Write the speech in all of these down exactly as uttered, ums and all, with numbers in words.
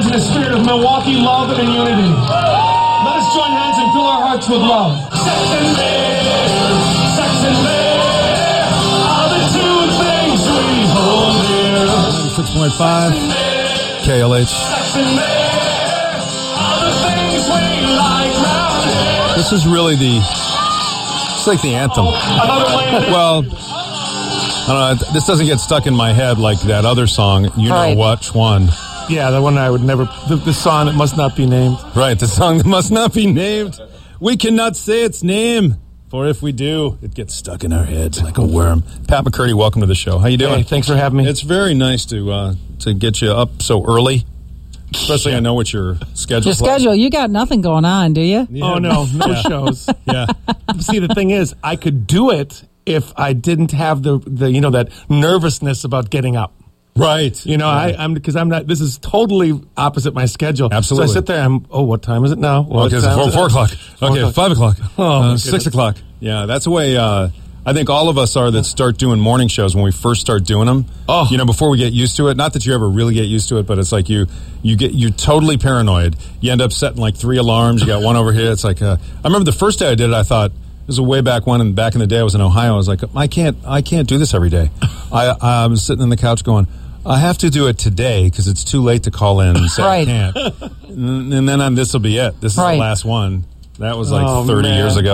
in a spirit of Milwaukee love and unity. Let us join hands and fill our hearts with love. Sex and beer, sex and beer are the two things we hold dear. ninety-six point five K L H. Sex and beer are the things we like round here. This is really the, it's like the anthem. Another lady. Well, I don't know, this doesn't get stuck in my head like that other song, You Know Right. Which One. Yeah, the one I would never, the, the song that must not be named. Right, the song that must not be named. We cannot say its name, for if we do, it gets stuck in our heads like a worm. Pat McCurdy, welcome to the show. How you doing? Hey, thanks for having me. It's very nice to uh, to get you up so early. Especially, I know what your schedule Your schedule, you got nothing going on, do you? Yeah. Oh, no, no shows. Yeah. See, the thing is, I could do it if I didn't have the, the you know, that nervousness about getting up. Right. You know, right. I, I'm because I'm not. This is totally opposite my schedule. Absolutely. So I sit there. I'm. Oh, what time is it now? What Okay, it's time four, is it? four o'clock. Four Okay, o'clock. five o'clock. Oh, uh, my six goodness. o'clock. Yeah, that's the way uh, I think all of us are that start doing morning shows when we first start doing them. Oh. You know, before we get used to it. Not that you ever really get used to it, but it's like you you get you're totally paranoid. You end up setting like three alarms. You got one over here. It's like uh, I remember the first day I did it. I thought this was way back when, and back in the day I was in Ohio. I was like, I can't I can't do this every day. I I was sitting on the couch going, I have to do it today because it's too late to call in and say Right. I can't. And, and then this will be it. This is Right. the last one. That was like Oh, thirty man. years ago.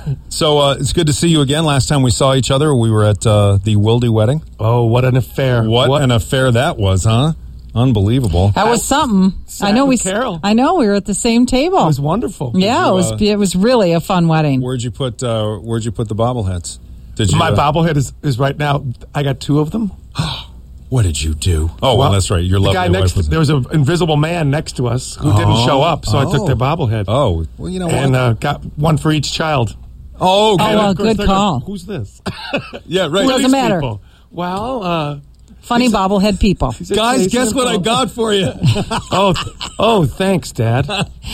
So uh, it's good to see you again. Last time we saw each other, we were at uh, the Wilde wedding. Oh, what an affair! What, an affair that was, huh? Unbelievable. That was something. Sat I know with we. Carol. I know we were at the same table. It was wonderful. yeah, you, it was. uh, It was really a fun wedding. Where'd you put uh, Where'd you put the bobbleheads? Did you? My uh, bobblehead is, is right now. I got two of them. What did you do? Oh, well, Well, that's right. Your the lovely guy wife next. was. There was an invisible man next to us who Oh. didn't show up, so I Oh. took their bobblehead. Oh, well, you know and what? uh, got one for each child. oh, okay. Oh, And well, of course good they're going, call. Who's this? yeah, right. Who are Doesn't these matter. people? Well, uh, Funny bobblehead people. he said Guys, Jason guess what I and Paul. got for you? Oh, th- oh, thanks, Dad.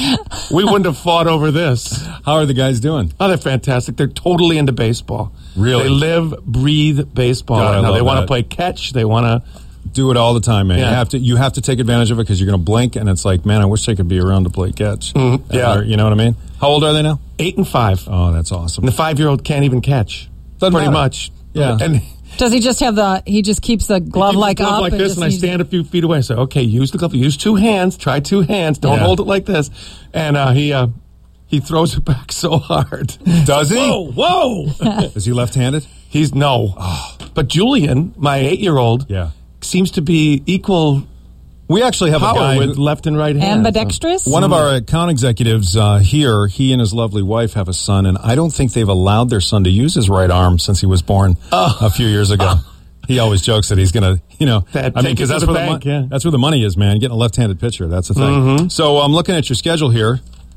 We wouldn't have fought over this. How are the guys doing? Oh, they're fantastic. They're totally into baseball. Really? They live, breathe baseball. God, I now love they want that. to play catch. They want to. Do it all the time, man. Yeah. You have to. You have to take advantage of it because you're going to blink, and it's like, man, I wish I could be around to play catch. Mhm, yeah. Uh, you know what I mean. How old are they now? Eight and five. Oh, that's awesome. And the five-year-old can't even catch. Doesn't Pretty matter. much. Yeah. And Does he just have the? He just keeps the glove keeps like the glove up like this, just and I needs- stand a few feet away. I say, okay, use the glove. Use two hands. Try two hands. Don't Yeah. hold it like this. And uh, he uh, he throws it back so hard. Does he? Whoa, whoa. Is he left-handed? He's no. But Julian, my eight-year-old, Yeah. seems to be equal We actually have a power guy. with who- left and right hands. ambidextrous. one of our account executives uh, here, he and his lovely wife have a son, and I don't think they've allowed their son to use his right arm since he was born a few years ago. He always jokes that he's going to, you know, That I mean, take it because to that's the where bank, the mon- yeah. that's where the money is, man. Getting a left-handed pitcher, that's the thing. So I'm looking at your schedule here.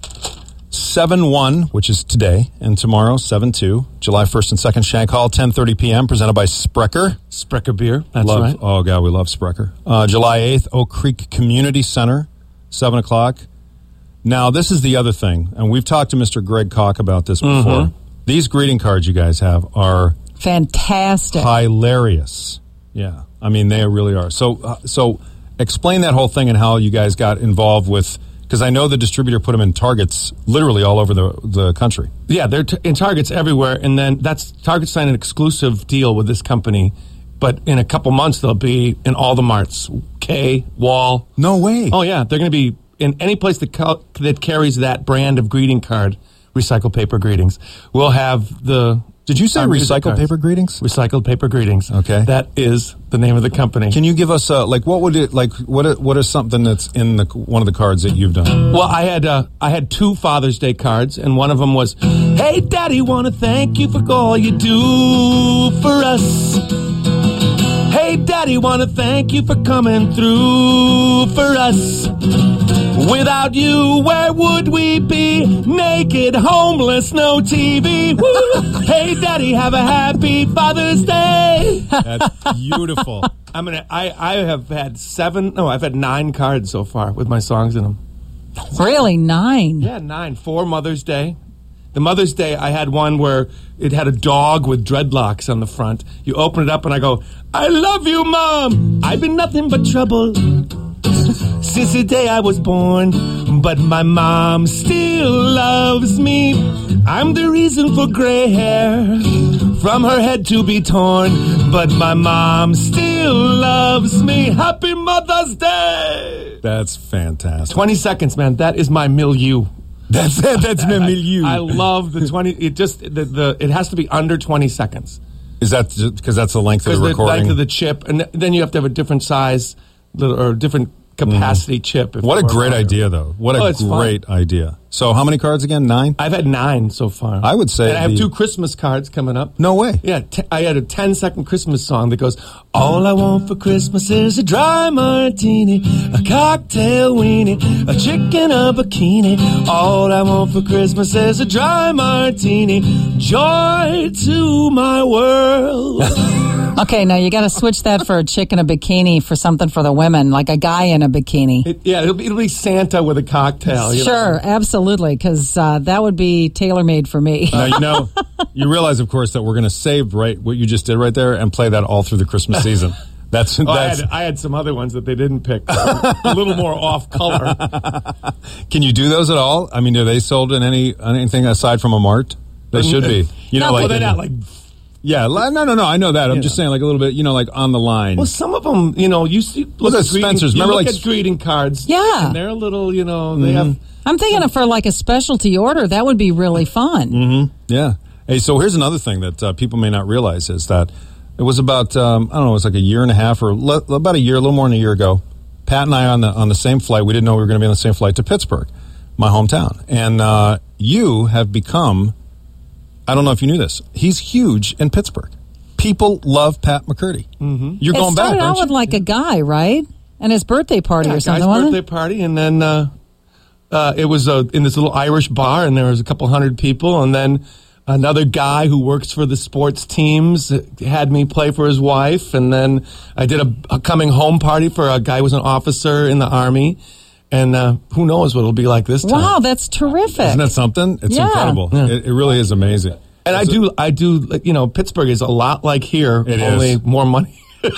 seven one, which is today, and tomorrow, seven two, July first and second, Shank Hall, ten thirty p.m., presented by Sprecher. Sprecher beer. That's love, right. Oh, God, we love Sprecher. Uh, July eighth, Oak Creek Community Center, seven o'clock. Now, this is the other thing, and we've talked to Mister Greg Koch about this before. These greeting cards you guys have are Fantastic. hilarious. Yeah, I mean, they really are. So, uh, so explain that whole thing and how you guys got involved with, because I know the distributor put them in Targets literally all over the, the country. Yeah, they're t- in Targets everywhere, and then that's Target signed an exclusive deal with this company. But in a couple months, they'll be in all the marts. K, Wall. No way. Oh yeah, they're going to be in any place that ca- that carries that brand of greeting card. Recycled paper greetings. We'll have the. Did you say our music recycled cards. paper greetings? Recycled paper greetings. Okay. that is the name of the company. Can you give us uh, like what would it like what what is something that's in the one of the cards that you've done? Well, I had uh, I had two Father's Day cards, and one of them was, "Hey, Daddy, want to thank you for all you do for us. Hey, Daddy, want to thank you for coming through for us. Without you, where would we be? Naked, homeless, no T V. Woo! Hey, Daddy, have a happy Father's Day." That's beautiful. I'm gonna. I I have had seven. No, I've had nine cards so far with my songs in them. Really, nine. Yeah, nine. Four Mother's Day. The Mother's Day, I had one where it had a dog with dreadlocks on the front. You open it up and I go, "I love you, Mom. I've been nothing but trouble since the day I was born. But my mom still loves me. I'm the reason for gray hair from her head to be torn. But my mom still loves me. Happy Mother's Day. That's fantastic. twenty seconds, man. That is my milieu. That's that's my milieu. I love the twenty. It just the, the it has to be under twenty seconds. Is that because that's the length of Because the the recording? length of the chip, and th- then you have to have a different size little, or different capacity chip. if What a it were great longer. idea, though. What Oh, a it's fun. great idea. So how many cards again? Nine? I've had nine so far. I would say And I have the- two Christmas cards coming up. No way. Yeah, t- I had a ten second Christmas song that goes, all I want for Christmas is a dry martini, a cocktail weenie, a chicken, a bikini. All I want for Christmas is a dry martini, joy to my world. Okay, now you got to switch that for a chick in a bikini for something for the women, like a guy in a bikini. It- yeah, it'll be, it'll be Santa with a cocktail. You Sure, know? absolutely, because uh, that would be tailor-made for me. Now, you know, you realize, of course, that we're going to save right what you just did right there and play that all through the Christmas season. That's Oh, I, that's. had, I had some other ones that they didn't pick. A little more off color. Can you do those at all? I mean, are they sold in any anything aside from a mart? They should be. You know, No, like Well, they're not like. yeah. li- No, no, no. I know that. I'm You just know. saying, like a little bit. You know, like on the line. Well, some of them, you know, you see. Look at at greeting- Spencer's. You Remember, look like- at greeting cards. Yeah. and they're a little, you know, they have. I'm thinking of for like a specialty order. That would be really fun. Yeah. Hey, so here's another thing that uh, people may not realize is that it was about um, I don't know, it was like a year and a half or le- about a year, a little more than a year ago. Pat and I on the on the same flight. We didn't know we were going to be on the same flight to Pittsburgh, my hometown. And uh, you have become. I don't know if you knew this. He's huge in Pittsburgh. People love Pat McCurdy. Mm-hmm. You're It going back, started out aren't with you? like a guy, right? And his birthday party Yeah, or guy's something, wasn't birthday it? party, and then uh, uh, it was uh, in this little Irish bar, and there was a couple hundred people, and then another guy who works for the sports teams had me play for his wife, and then I did a, a coming home party for a guy who was an officer in the Army, and uh, who knows what it'll be like this time. Wow, that's terrific. Isn't that something? It's Yeah. incredible. It, it really is amazing. And I do, I do, you know, Pittsburgh is a lot like here, It only is. more money. a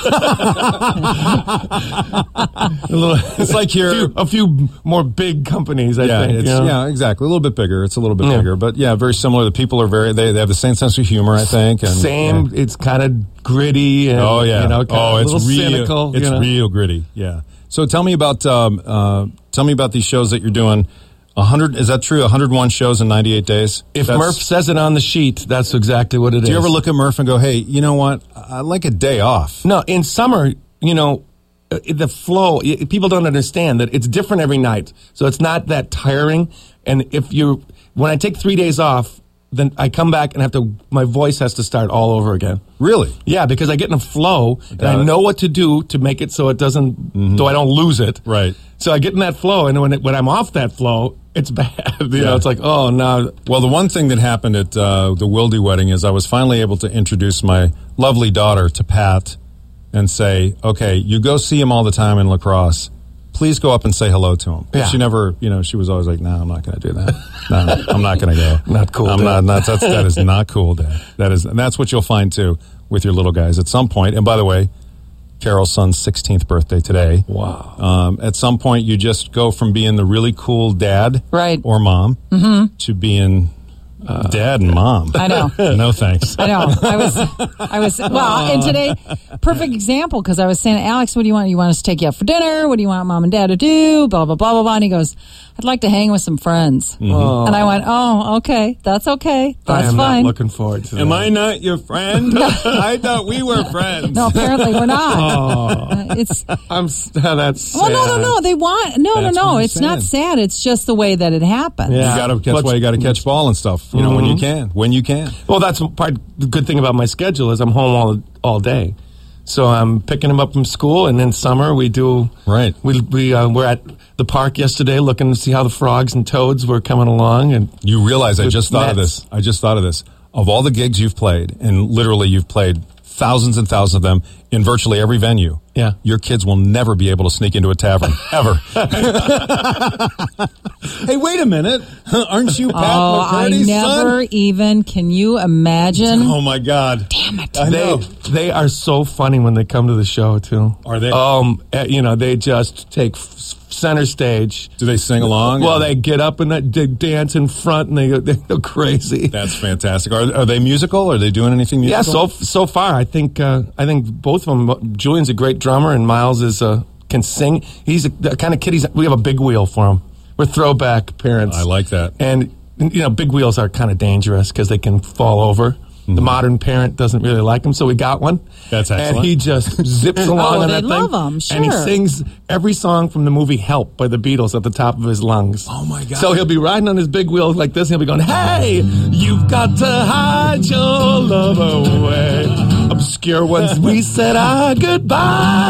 little, It's like a here. few, a few more big companies, I Yeah, think. it's, you know? yeah, exactly. A little bit bigger. It's a little bit Yeah. bigger, but yeah, very similar. The people are very. They, they have the same sense of humor, I think. And, Same, yeah. it's kind of gritty and, Oh yeah. you know, kind oh, of a it's little real. cynical. It's you know? real gritty. Yeah. So tell me about um, uh, tell me about these shows that you're doing. A hundred is that true? one hundred one shows in ninety-eight days. If That's- Murph says it on the sheet, that's exactly what it is. do you ever look at Murph and go, "Hey, you know what? I like a day off." No, in summer, you know, uh, the flow, y- people don't understand that it's different every night. So it's not that tiring. And if you, when I take three days off, then I come back and have to, my voice has to start all over again. Really? Yeah, because I get in a flow and Got I it. know what to do to make it so it doesn't, so I don't lose it. Right. So I get in that flow, and when it, when I'm off that flow, it's bad. You Yeah. know, it's like, oh no. Well, the one thing that happened at uh, the Wilde wedding is I was finally able to introduce my lovely daughter to Pat and say, "Okay, you go see him all the time in La Crosse. Please go up and say hello to him." Yeah. She never, you know, she was always like, "No, I'm not going to do that. No, I'm not going to go. Not cool, I'm Dad. not. not that's, that is not cool, Dad. That is, and that's what you'll find too with your little guys at some point. And by the way, Carol's son's sixteenth birthday today. Wow. Um, at some point, you just go from being the really cool dad, Right. or mom, to being uh, dad and mom. I know. No thanks. I know. I was, I was, well, and today, perfect example, because I was saying, Alex, what do you want? You want us to take you out for dinner? What do you want mom and dad to do? Blah, blah, blah, blah, blah. And he goes, I'd like to hang with some friends. And I went, oh, okay. That's okay. I That's am fine. not looking forward to that. Am I not your friend? I thought we were friends. No, apparently we're not. Uh, It's, I'm, s- that's well, no, no, sad. no. They want, no, That's no, what no. I'm It's not saying. sad. It's just the way that it happens. Yeah. You got to catch. But- Why you got to catch ball and stuff. You know when you can. When you can. Well, that's part. The good thing about my schedule is I'm home all all day, so I'm picking him up from school, and in summer we do. Right. We we uh, were at the park yesterday looking to see how the frogs and toads were coming along, and You realize I With just thought of nets. this. I just thought of this. Of all the gigs you've played, and literally you've played thousands and thousands of them in virtually every venue. Yeah. Your kids will never be able to sneak into a tavern ever. Hey, wait a minute! Aren't you Pat Oh, I McCarty's never son? even, can you imagine? Oh my God! Damn it. I they know. they are so funny when they come to the show too. Are they? Um, eh, you know, they just take f- center stage. Do they sing along? Well, they get up and they dance in front, and they go, they go crazy. That's fantastic. Are, are they musical? Are they doing anything musical? Yeah, so so far, I think uh, I think both of them. Julian's a great drummer, and Miles is uh, can sing. He's a, the kind of kid. He's, we have a big wheel for him. We're throwback parents. I like that. And you know, big wheels are kind of dangerous because they can fall over. Mm-hmm. The modern parent doesn't really like them, so we got one. That's excellent. And he just zips along oh, on they that thing. love them, sure. And he sings every song from the movie Help by the Beatles at the top of his lungs. Oh, my God. So he'll be riding on his big wheel like this, and he'll be going, hey, you've got to hide your love away. Obscure ones, we said our goodbyes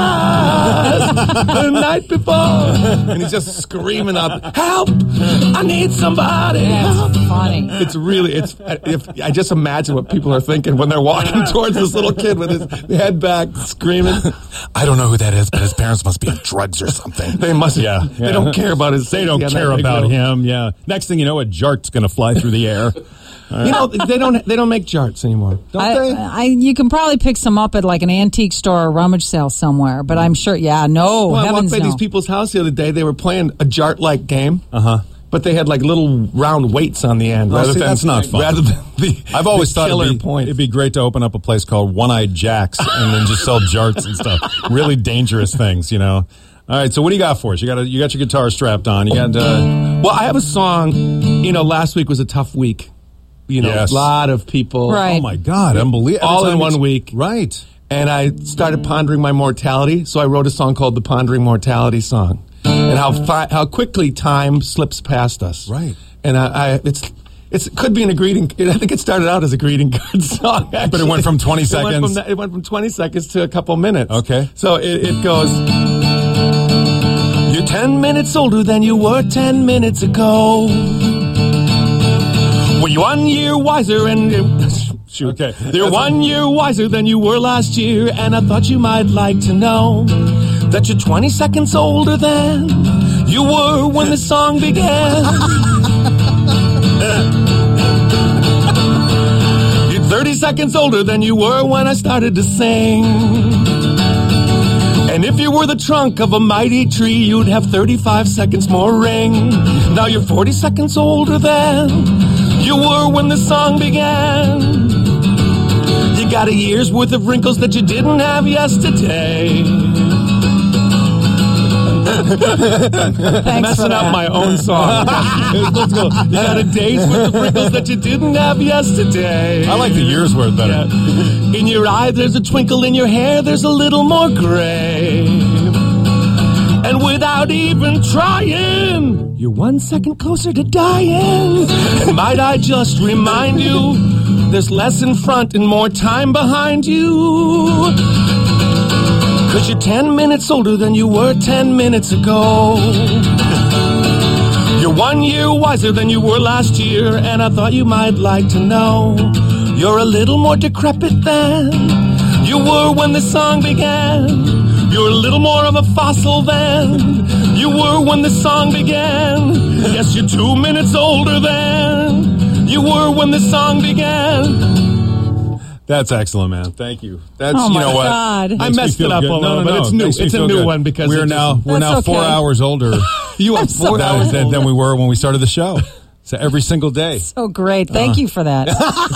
the night before. And he's just screaming out, help, I need somebody. That's help. funny. It's really, it's. If I just imagine what people are thinking when they're walking towards this little kid with his head back, screaming. I don't know who that is, but his parents must be on drugs or something. They must. Yeah, They yeah. don't care about his. They don't safety on care that big about wheel. him. Yeah. Next thing you know, a jart's going to fly through the air. You know, they don't. They don't make jarts anymore, don't I, they? I, you can probably pick some up at like an antique store or rummage sale somewhere, but I'm sure, yeah, no, Well, I walked heavens by no. these people's house the other day. They were playing a jart-like game. Uh huh. But they had like little round weights on the end. Oh, rather see, than, that's not fun. Rather than the, I've always the thought killer it'd be, point. it'd be great to open up a place called One-Eyed Jack's and then just sell jarts and stuff. Really dangerous things, you know. All right, so what do you got for us? You got a, you got your guitar strapped on. You got. Uh, Well, I have a song. You know, last week was a tough week. You know, Yes. a lot of people. Right. oh my God, unbelievable! All Every in time one it's- week. right? And I started pondering my mortality, so I wrote a song called the Pondering Mortality Song, and how fi- how quickly time slips past us. Right. And I, I it's it's it could be in a greeting. I think it started out as a greeting card song, actually. But it went from twenty It went seconds. from, that- it went from twenty seconds to a couple minutes. Okay. So it, it goes. You're ten minutes older than you were ten minutes ago. Well, you're one year wiser and. Shoot. Okay. You're one year wiser than you were last year, and I thought you might like to know that you're twenty seconds older than you were when the song began. You're thirty seconds older than you were when I started to sing. And if you were the trunk of a mighty tree, you'd have thirty-five seconds more ring. Now you're forty seconds older than you were when the song began. You got a year's worth of wrinkles that you didn't have yesterday. Thanks Messing for that. up my own song. Let's go. You got a day's worth of wrinkles that you didn't have yesterday. I like the year's worth better. Yeah. In your eye, there's a twinkle. In your hair, there's a little more gray. And without even trying, you're one second closer to dying. And might I just remind you, there's less in front and more time behind you. Cause you're ten minutes older than you were ten minutes ago. You're one year wiser than you were last year, and I thought you might like to know you're a little more decrepit than you were when the song began. You're a little more of a fossil than you were when the song began. Yes, you're two minutes older than you were when the song began. That's excellent, man. Thank you. That's Oh, you my know what? God. Makes I me messed feel it up good. a No, little, no, but no. it's new. Makes me It's a feel new good. one because we're it now just- we're now That's four okay. hours older. You are I'm so four hours than, older. than we were when we started the show. So every single day. Oh, great. Thank you for that.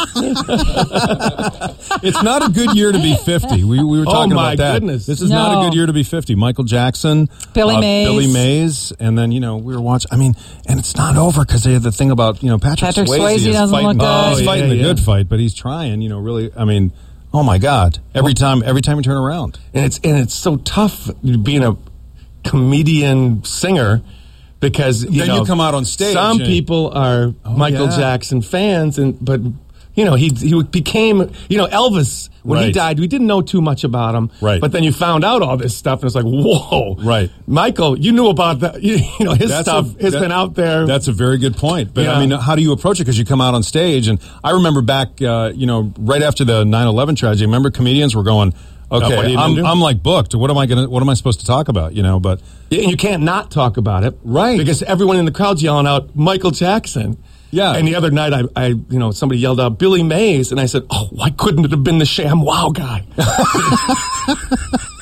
It's not a good year to be fifty. We, we were Oh, talking my about that. goodness. This is not No. a good year to be fifty. Michael Jackson, Billy uh, Mays. Billy Mays, and then you know we were watching. I mean, and it's not over because they had the thing about you know Patrick, Patrick Swayze, Swayze is doesn't fighting. look good. He's Oh, fighting yeah, the yeah. good fight, but he's trying. You know, really. I mean, oh my God! Every time, every time you turn around. and it's and it's so tough being a comedian singer because you Then know you come out on stage Some and- people are Michael yeah. Jackson fans, and but you know he he became you know Elvis when he Right. died. We didn't know too much about him, Right. But then you found out all this stuff, and it's like whoa, Right. Michael, you knew about that. You, you know his That's stuff a- has that- been out there. That's a very good point. But I Yeah. mean, how do you approach it? Because you come out on stage, and I remember back, uh, you know, right after the nine eleven tragedy. Remember, comedians were going, what are "Okay, you gonna I'm, do?" I'm like booked. What am I gonna? What am I supposed to talk about? You know?" But And you can't not talk about it, Right. Because everyone in the crowd's yelling out Michael Jackson. Yeah. And the other night, I, I, you know, somebody yelled out Billy Mays, and I said, "Oh, why couldn't it have been the Sham Wow guy?"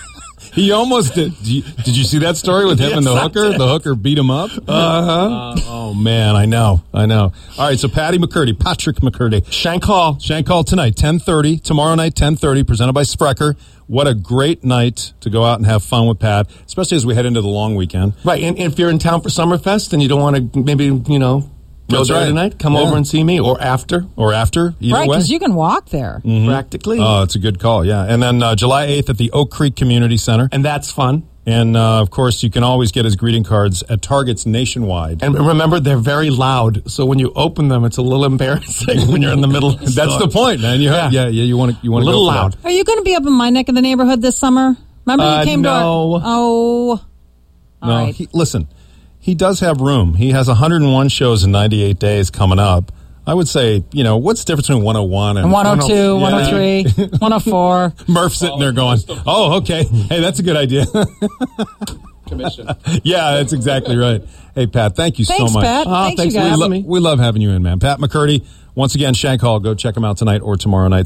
He almost did. Did you, did you see that story with him Yes, and the I hooker? did. The hooker beat him up. Uh-huh. Oh man, I know, I know. All right, so Patty McCurdy, Patrick McCurdy, Shank Hall. Shank Hall tonight, ten thirty. Tomorrow night, ten thirty. Presented by Sprecher. What a great night to go out and have fun with Pat, especially as we head into the long weekend. Right, and if you're in town for Summerfest and you don't want to maybe, you know, go That's there right. tonight, come Yeah. over and see me, or after, Or after, either Right, way. because you can walk there. practically. Oh, it's a good call, yeah. And then uh, July eighth at the Oak Creek Community Center. And that's fun. And, uh, of course, you can always get his greeting cards at Targets nationwide. And remember, they're very loud, so when you open them, it's a little embarrassing when you're in the middle. Of the That's store. the point, man. You have, yeah, yeah, you want to you A want to little go for loud. that. Are you going to be up in my neck of the neighborhood this summer? Remember Uh, you came to no. our... Oh. All No, right. he, listen, he does have room. He has one hundred one shows in ninety-eight days coming up. I would say, you know, what's the difference between one oh one and And one oh two, Yeah. one oh three, one oh four. Murph sitting there going, oh, okay. Hey, that's a good idea. Commission. Yeah, that's exactly right. Hey, Pat, thank you Thanks, so much. Pat. Oh, Thanks, thanks you for guys. We, having lo- me. we love having you in, man. Pat McCurdy, once again, Shank Hall. Go check him out tonight or tomorrow night.